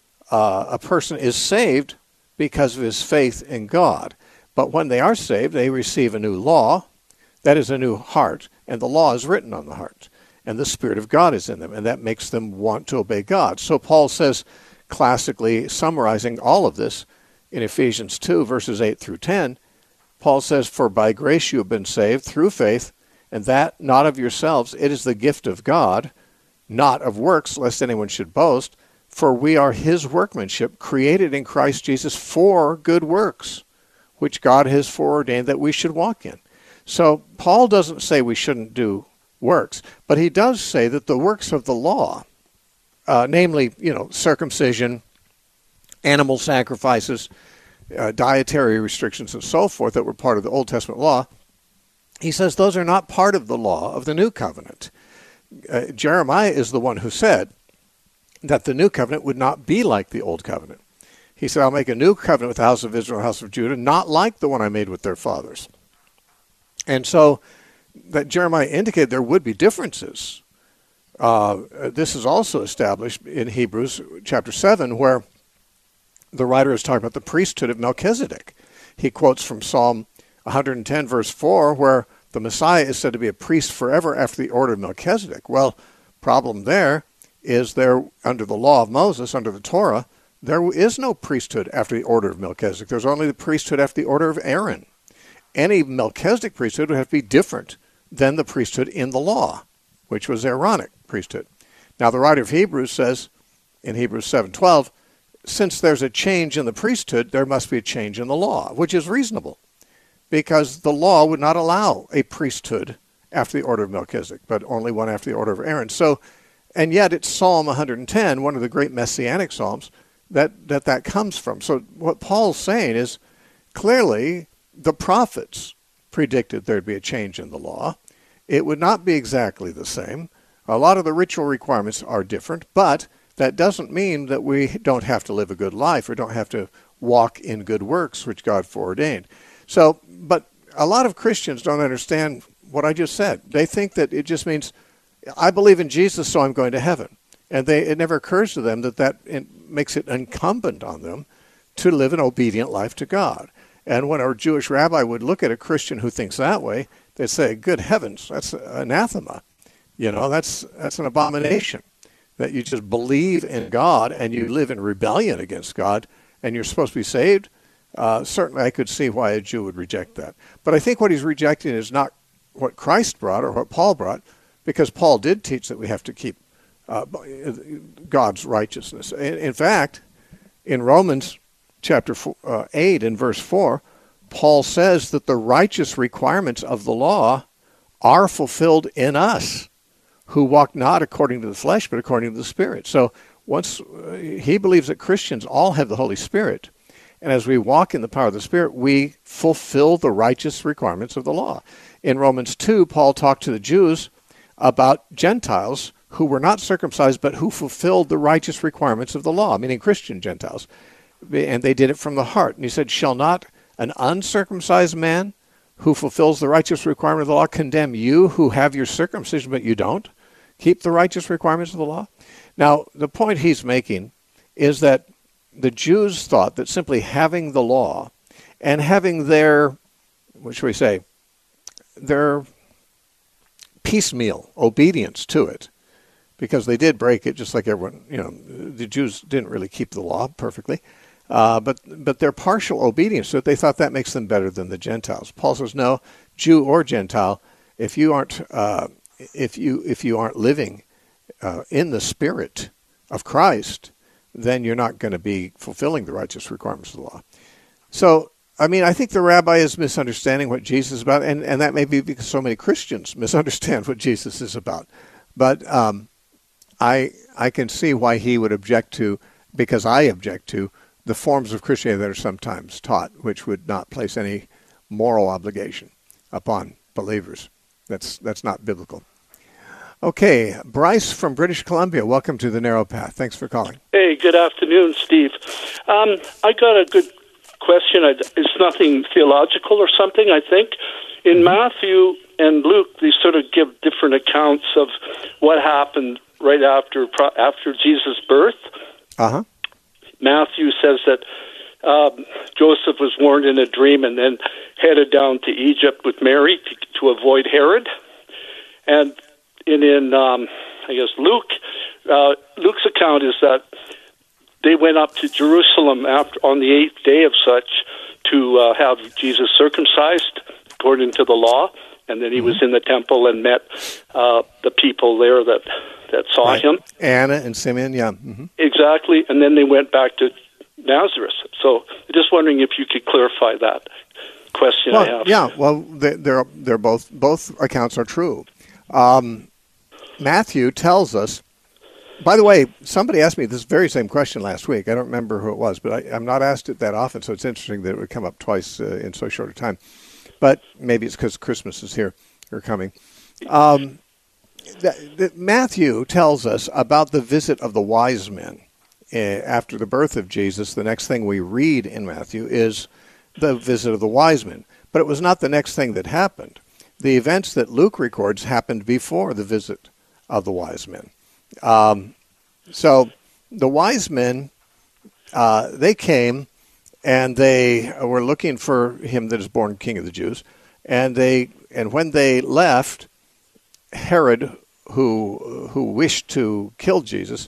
uh, a person is saved because of his faith in God. But when they are saved, they receive a new law, That is a new heart, and the law is written on the heart, and the Spirit of God is in them, and that makes them want to obey God. So Paul says, classically summarizing all of this in Ephesians two, verses eight through ten, Paul says, "For by grace you have been saved through faith, and that not of yourselves, it is the gift of God, not of works, lest anyone should boast. For we are his workmanship, created in Christ Jesus for good works, which God has foreordained that we should walk in." So Paul doesn't say we shouldn't do works, but he does say that the works of the law, uh, namely, you know, circumcision, animal sacrifices, uh, dietary restrictions, and so forth that were part of the Old Testament law, he says those are not part of the law of the New Covenant. Uh, Jeremiah is the one who said that the New Covenant would not be like the Old Covenant. He said, "I'll make a new covenant with the house of Israel and the house of Judah, not like the one I made with their fathers." And so that Jeremiah indicated there would be differences. Uh, this is also established in Hebrews chapter seven, where the writer is talking about the priesthood of Melchizedek. He quotes from Psalm one hundred ten, verse four, where the Messiah is said to be a priest forever after the order of Melchizedek. Well, problem there is there, under the law of Moses, under the Torah, there is no priesthood after the order of Melchizedek. There's only the priesthood after the order of Aaron. Any Melchizedek priesthood would have to be different than the priesthood in the law, which was Aaronic priesthood. Now, the writer of Hebrews says in Hebrews seven twelve, since there's a change in the priesthood, there must be a change in the law, which is reasonable, because the law would not allow a priesthood after the order of Melchizedek, but only one after the order of Aaron. So, and yet it's Psalm one hundred ten, one of the great messianic psalms, that that, that comes from. So what Paul's saying is, clearly the prophets predicted there'd be a change in the law. It would not be exactly the same. A lot of the ritual requirements are different, but that doesn't mean that we don't have to live a good life or don't have to walk in good works, which God foreordained. So, but a lot of Christians don't understand what I just said. They think that it just means, I believe in Jesus, so I'm going to heaven. And they, it never occurs to them that that makes it incumbent on them to live an obedient life to God. And when our Jewish rabbi would look at a Christian who thinks that way, they'd say, good heavens, that's anathema. You know, that's that's an abomination, that you just believe in God and you live in rebellion against God and you're supposed to be saved. Uh, certainly I could see why a Jew would reject that. But I think what he's rejecting is not what Christ brought or what Paul brought, because Paul did teach that we have to keep uh, God's righteousness. In, in fact, in Romans chapter four, uh, eight and verse four, Paul says that the righteous requirements of the law are fulfilled in us, who walk not according to the flesh, but according to the Spirit. So once uh, he believes that Christians all have the Holy Spirit, and as we walk in the power of the Spirit, we fulfill the righteous requirements of the law. In Romans two, Paul talked to the Jews about Gentiles who were not circumcised, but who fulfilled the righteous requirements of the law, meaning Christian Gentiles. And they did it from the heart. And he said, shall not an uncircumcised man who fulfills the righteous requirement of the law condemn you who have your circumcision, but you don't? Keep the righteous requirements of the law? Now, the point he's making is that the Jews thought that simply having the law and having their, what should we say, their piecemeal obedience to it, because they did break it just like everyone, you know, the Jews didn't really keep the law perfectly, uh, but but their partial obedience to it, they thought that makes them better than the Gentiles. Paul says, no, Jew or Gentile, if you aren't uh, if you if you aren't living uh, in the Spirit of Christ, then you're not going to be fulfilling the righteous requirements of the law. So, I mean, I think the rabbi is misunderstanding what Jesus is about, and, and that may be because so many Christians misunderstand what Jesus is about. But um, I I can see why he would object to, because I object to, the forms of Christianity that are sometimes taught, which would not place any moral obligation upon believers. That's that's not biblical. Okay, Bryce from British Columbia, welcome to The Narrow Path. Thanks for calling. Hey, good afternoon, Steve. Um, I got a good question. It's nothing theological or something, I think. In mm-hmm. Matthew and Luke, they sort of give different accounts of what happened right after after Jesus' birth. Uh-huh. Matthew says that um, Joseph was warned in a dream and then headed down to Egypt with Mary to, to avoid Herod. And in, in um, I guess, Luke, uh, Luke's account is that they went up to Jerusalem after on the eighth day of such to uh, have Jesus circumcised according to the law, and then he mm-hmm. was in the temple and met uh, the people there that that saw right. him. Anna and Simeon, yeah. Mm-hmm. Exactly, and then they went back to Nazareth. So I'm just wondering if you could clarify that question well, I have. Yeah, well, they're, they're both, both accounts are true. Um, Matthew tells us, by the way, somebody asked me this very same question last week. I don't remember who it was, but I, I'm not asked it that often, so it's interesting that it would come up twice uh, in so short a time. But maybe it's because Christmas is here or coming. Um, the, the, Matthew tells us about the visit of the wise men uh, after the birth of Jesus. The next thing we read in Matthew is the visit of the wise men. But it was not the next thing that happened. The events that Luke records happened before the visit of the wise men. Um, so the wise men, uh, they came and they were looking for him that is born King of the Jews. And they, and when they left, Herod, who, who wished to kill Jesus,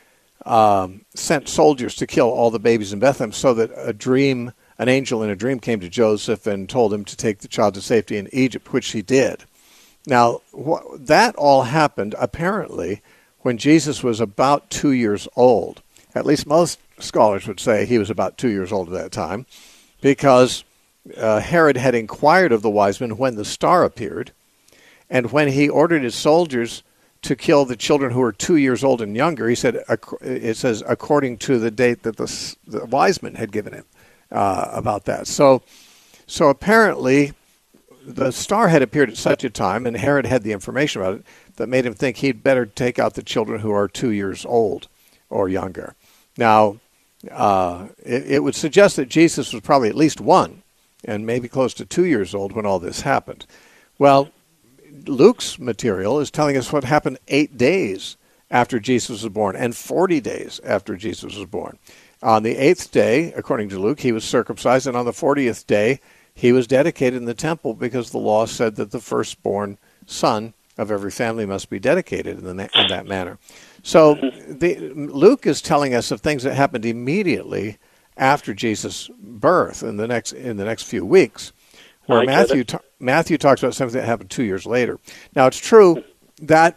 um, sent soldiers to kill all the babies in Bethlehem, so that a dream, an angel in a dream came to Joseph and told him to take the child to safety in Egypt, which he did. Now, wh- that all happened apparently when Jesus was about two years old. At least most scholars would say he was about two years old at that time, because uh, Herod had inquired of the wise men when the star appeared, and when he ordered his soldiers to kill the children who were two years old and younger, he said, it says, according to the date that the, the wise men had given him uh, about that. So, so apparently the star had appeared at such a time, and Herod had the information about it, that made him think he'd better take out the children who are two years old or younger. Now, uh, it, it would suggest that Jesus was probably at least one, and maybe close to two years old when all this happened. Well, Luke's material is telling us what happened eight days after Jesus was born and forty days after Jesus was born. On the eighth day, according to Luke, he was circumcised, and on the fortieth day, he was dedicated in the temple, because the law said that the firstborn son of every family must be dedicated in, the, in that manner. So the, Luke is telling us of things that happened immediately after Jesus' birth in the next in the next few weeks, where I Matthew ta- Matthew talks about something that happened two years later. Now, it's true that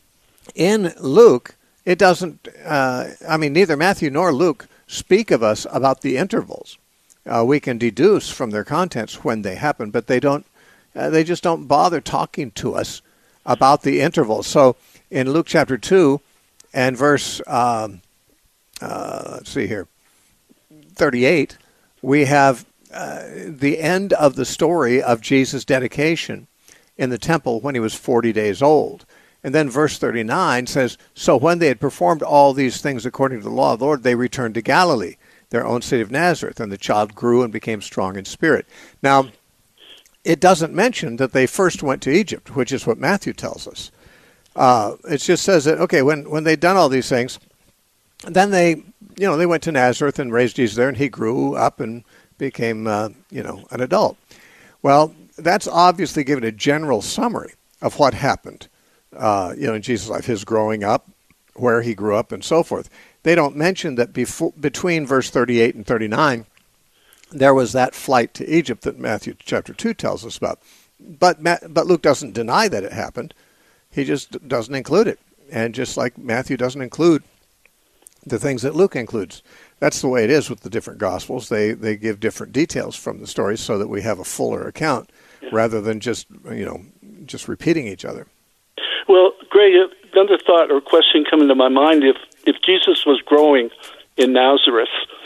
in Luke, it doesn't, uh, I mean, neither Matthew nor Luke speak of us about the intervals. Uh, we can deduce from their contents when they happen, but they don't. Uh, they just don't bother talking to us about the intervals. So in Luke chapter two and verse, um, uh, let's see here, thirty-eight, we have uh, the end of the story of Jesus' dedication in the temple when he was forty days old. And then verse thirty-nine says, so when they had performed all these things according to the law of the Lord, they returned to Galilee, their own city of Nazareth, and the child grew and became strong in spirit. Now, it doesn't mention that they first went to Egypt, which is what Matthew tells us. Uh, it just says that, okay, when, when they'd done all these things, then they, you know, they went to Nazareth and raised Jesus there, and he grew up and became, uh, you know, an adult. Well, that's obviously given a general summary of what happened, uh, you know, in Jesus' life, his growing up, where he grew up, and so forth. They don't mention that before, between verse thirty-eight and thirty-nine, there was that flight to Egypt that Matthew chapter two tells us about. But but Luke doesn't deny that it happened. He just doesn't include it. And just like Matthew doesn't include the things that Luke includes. That's the way it is with the different Gospels. They they give different details from the stories so that we have a fuller account rather than just, you know, just repeating each other. Well, Greg, another thought or question coming to my mind, if, if Jesus was growing in Nazareth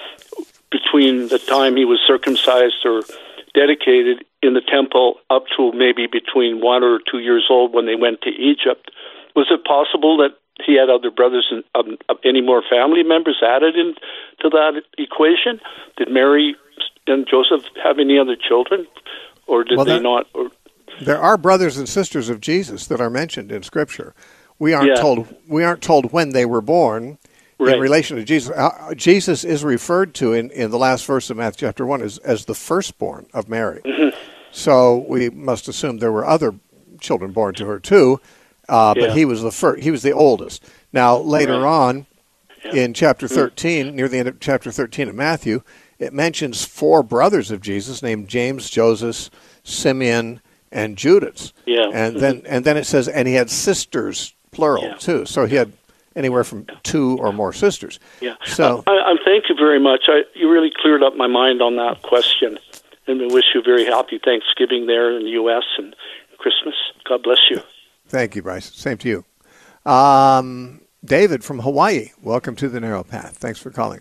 between the time he was circumcised or dedicated in the temple up to maybe between one or two years old when they went to Egypt, was it possible that he had other brothers and um, any more family members added into that equation? Did Mary and Joseph have any other children, or did well, they that, not? Or... There are brothers and sisters of Jesus that are mentioned in Scripture. We aren't yeah. told we aren't told when they were born. right. in relation to Jesus. Uh, Jesus is referred to in, in the last verse of Matthew chapter one as, as the firstborn of Mary. Mm-hmm. So we must assume there were other children born to her too, uh, yeah. but he was the first, he was the oldest. Now, later right. on, yeah. in chapter thirteen, mm-hmm. near the end of chapter thirteen of Matthew, it mentions four brothers of Jesus named James, Joseph, Simeon, and Judas. Yeah. And mm-hmm. then and then it says, and he had sisters, plural, yeah. too. So he had anywhere from two or more sisters. Yeah. So I, I thank you very much. I, you really cleared up my mind on that question. And we wish you a very happy Thanksgiving there in the U S and Christmas. God bless you. Thank you, Bryce. Same to you. Um, David from Hawaii, welcome to the Narrow Path. Thanks for calling.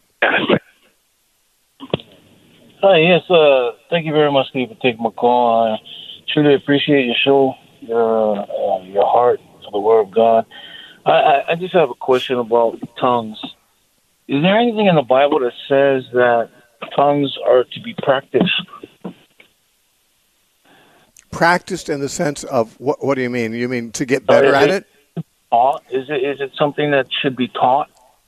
Hi, yes, uh, thank you very much, Steve, for taking my call. I truly appreciate your show, your uh, your heart for the Word of God. I, I, I just have a question about tongues. Is there anything in the Bible that says that tongues are to be practiced? Practiced in the sense of, what, what do you mean? You mean to get better uh, at it? it? Taught? Is it is it something that should be taught?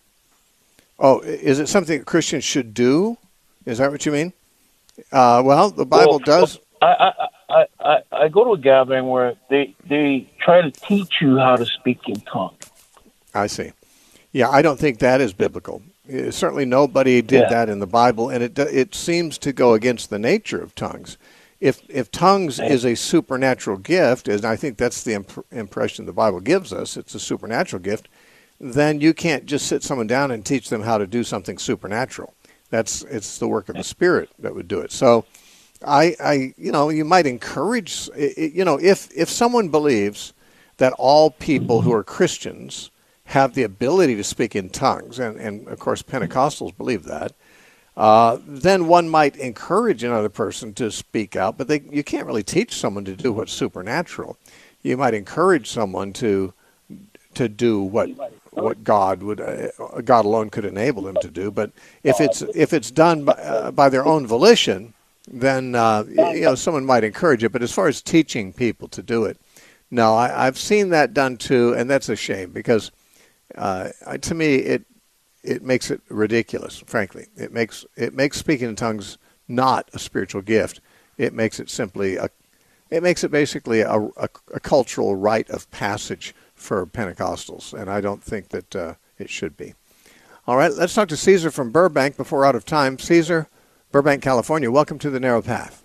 Oh, is it something that Christians should do? Is that what you mean? Uh, well, the Bible well, does. I, I, I, I go to a gathering where they, they try to teach you how to speak in tongues. I see. Yeah, I don't think that is biblical. Certainly nobody did yeah. that in the Bible, and it it seems to go against the nature of tongues. If if tongues is a supernatural gift, and I think that's the imp- impression the Bible gives us, it's a supernatural gift, then you can't just sit someone down and teach them how to do something supernatural. That's it's the work of the Spirit that would do it. So, I, I you know, you might encourage, you know, if if someone believes that all people who are Christians have the ability to speak in tongues, and, and of course Pentecostals believe that, uh, then one might encourage another person to speak out, but they, you can't really teach someone to do what's supernatural. You might encourage someone to to do what what God would uh, God alone could enable them to do. But if it's if it's done by, uh, by their own volition, then uh, you know someone might encourage it. But as far as teaching people to do it, no, I, I've seen that done too, and that's a shame because uh, to me it it makes it ridiculous. Frankly, it makes it makes speaking in tongues not a spiritual gift. It makes it simply a it makes it basically a, a, a cultural rite of passage for Pentecostals, and I don't think that uh, it should be. All right, let's talk to Caesar from Burbank before we're out of time. Caesar, Burbank, California, welcome to the Narrow Path.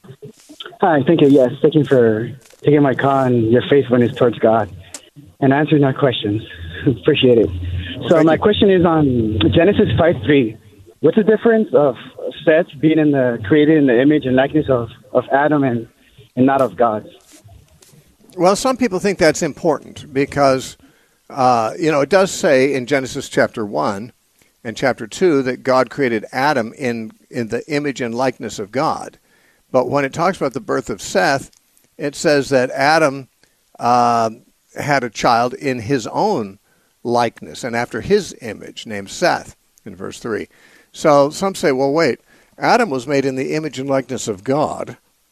Hi, thank you. Yes, thank you for taking my call and your faithfulness towards God and answering our questions. Appreciate it. Well, so my you. question is on Genesis five three. What's the difference of Seth being in the created in the image and likeness of, of Adam and, and not of God? Well, some people think that's important because, uh, you know, it does say in Genesis chapter one and chapter two that God created Adam in, in the image and likeness of God. But when it talks about the birth of Seth, it says that Adam uh, had a child in his own likeness and after his image, named Seth, in verse three. So some say, well, wait, Adam was made in the image and likeness of God.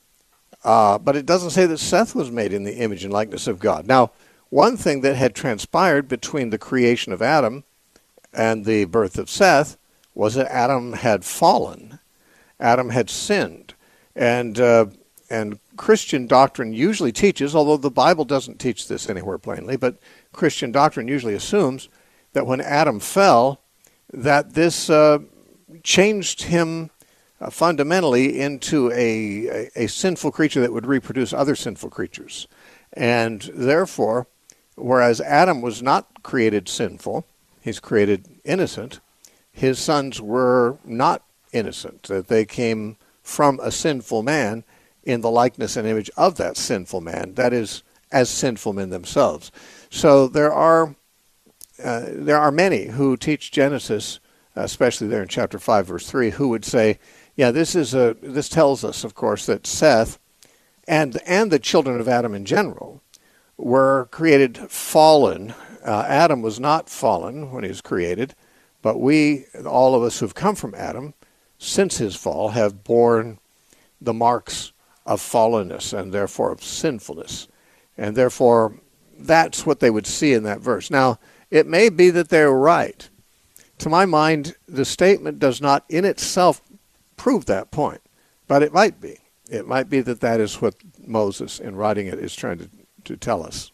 Uh, but it doesn't say that Seth was made in the image and likeness of God. Now, one thing that had transpired between the creation of Adam and the birth of Seth was that Adam had fallen. Adam had sinned. And uh, and Christian doctrine usually teaches, although the Bible doesn't teach this anywhere plainly, but Christian doctrine usually assumes that when Adam fell, that this uh, changed him Uh, fundamentally into a, a, a sinful creature that would reproduce other sinful creatures. And therefore, whereas Adam was not created sinful, he's created innocent, his sons were not innocent, that they came from a sinful man in the likeness and image of that sinful man, that is, as sinful men themselves. So there are, uh, there are many who teach Genesis, especially there in chapter five, verse three, who would say, yeah, this is a. This tells us, of course, that Seth and and the children of Adam in general were created fallen. Uh, Adam was not fallen when he was created, but we, all of us who've come from Adam, since his fall, have borne the marks of fallenness and therefore of sinfulness. And therefore, that's what they would see in that verse. Now, it may be that they're right, to my mind, the statement does not in itself prove that point, but it might be. It might be that that is what Moses, in writing it, is trying to, to tell us.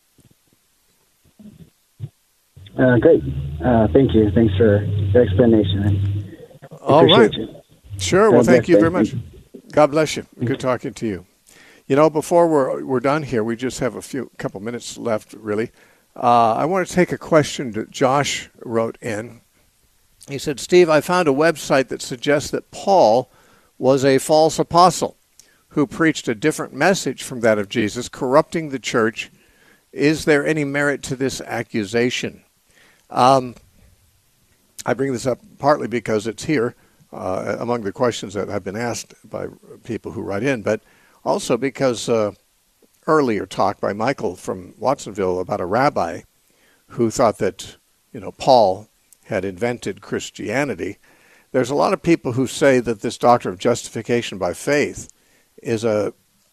Uh, great. Uh, thank you. Thanks for the explanation. All right. You. Sure. Well, thank you very much. You. God bless you. Good talking to you. You know, before we're we're done here, we just have a few couple minutes left, really. Uh, I want to take a question that Josh wrote in. He said, Steve, I found a website that suggests that Paul was a false apostle who preached a different message from that of Jesus, corrupting the church. Is there any merit to this accusation? Um, I bring this up partly because it's here uh, among the questions that have been asked by people who write in, but also because uh, earlier talk by Michael from Watsonville about a rabbi who thought that, you know, Paul had invented Christianity. There's a lot of people who say that this doctrine of justification by faith is a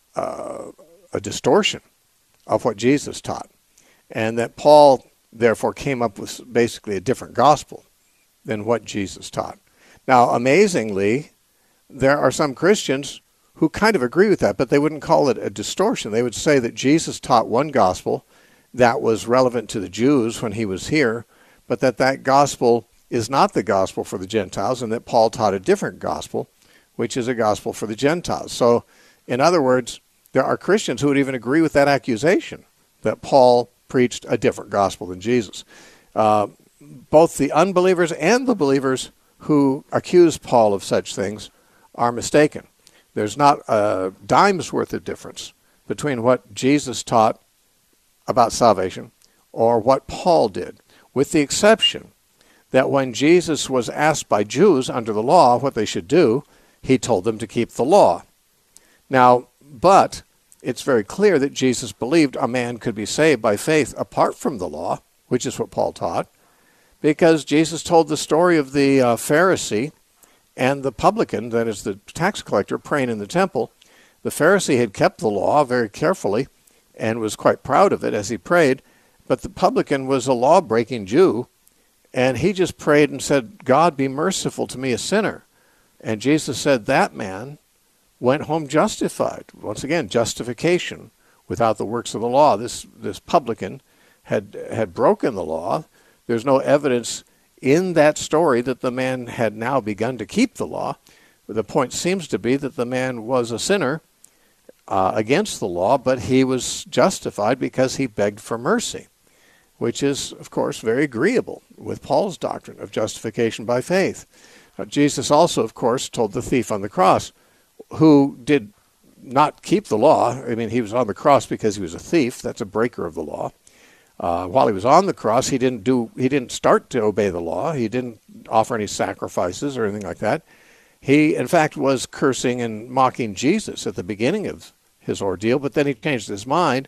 uh, a distortion of what Jesus taught, and that Paul therefore came up with basically a different gospel than what Jesus taught. Now, amazingly, there are some Christians who kind of agree with that, but they wouldn't call it a distortion. They would say that Jesus taught one gospel that was relevant to the Jews when he was here, but that that gospel is not the gospel for the Gentiles, and that Paul taught a different gospel, which is a gospel for the Gentiles. So, in other words, there are Christians who would even agree with that accusation, that Paul preached a different gospel than Jesus. Uh, both the unbelievers and the believers who accuse Paul of such things are mistaken. There's not a dime's worth of difference between what Jesus taught about salvation or what Paul did, with the exception that when Jesus was asked by Jews under the law what they should do, he told them to keep the law. Now, but it's very clear that Jesus believed a man could be saved by faith apart from the law, which is what Paul taught, because Jesus told the story of the uh, Pharisee and the publican, that is the tax collector, praying in the temple. The Pharisee had kept the law very carefully and was quite proud of it as he prayed, but the publican was a law-breaking Jew, and he just prayed and said, God, be merciful to me, a sinner. And Jesus said that man went home justified. Once again, justification without the works of the law. This this publican had had broken the law. There's no evidence in that story that the man had now begun to keep the law. The point seems to be that the man was a sinner uh, against the law, but he was justified because he begged for mercy, which is, of course, very agreeable with Paul's doctrine of justification by faith. Uh, Jesus also, of course, told the thief on the cross, who did not keep the law. I mean, he was on the cross because he was a thief. That's a breaker of the law. Uh, while he was on the cross, he didn't do. He didn't start to obey the law. He didn't offer any sacrifices or anything like that. He, in fact, was cursing and mocking Jesus at the beginning of his ordeal, but then he changed his mind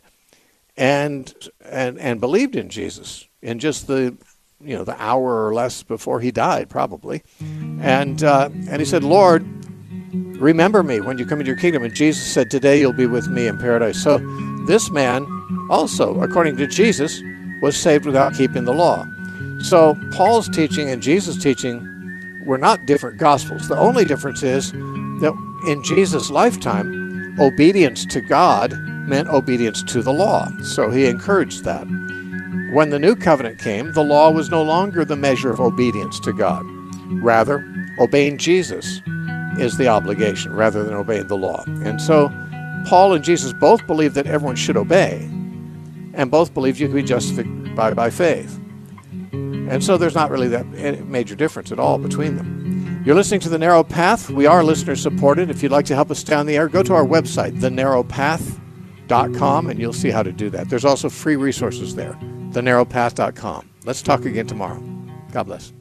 and and and believed in Jesus in just the you know the hour or less before he died, probably. And uh, and he said, Lord, remember me when you come into your kingdom. And Jesus said, today you'll be with me in paradise. So this man also, according to Jesus, was saved without keeping the law. So Paul's teaching and Jesus' teaching were not different gospels. The only difference is that in Jesus' lifetime, obedience to God meant obedience to the law. So he encouraged that. When the new covenant came, the law was no longer the measure of obedience to God. Rather, obeying Jesus is the obligation rather than obeying the law. And so Paul and Jesus both believed that everyone should obey, and both believed you could be justified by, by faith. And so there's not really that major difference at all between them. You're listening to The Narrow Path. We are listener supported. If you'd like to help us stay on the air, go to our website, the narrow path dot com, and you'll see how to do that. There's also free resources there, the narrow path dot com. Let's talk again tomorrow. God bless.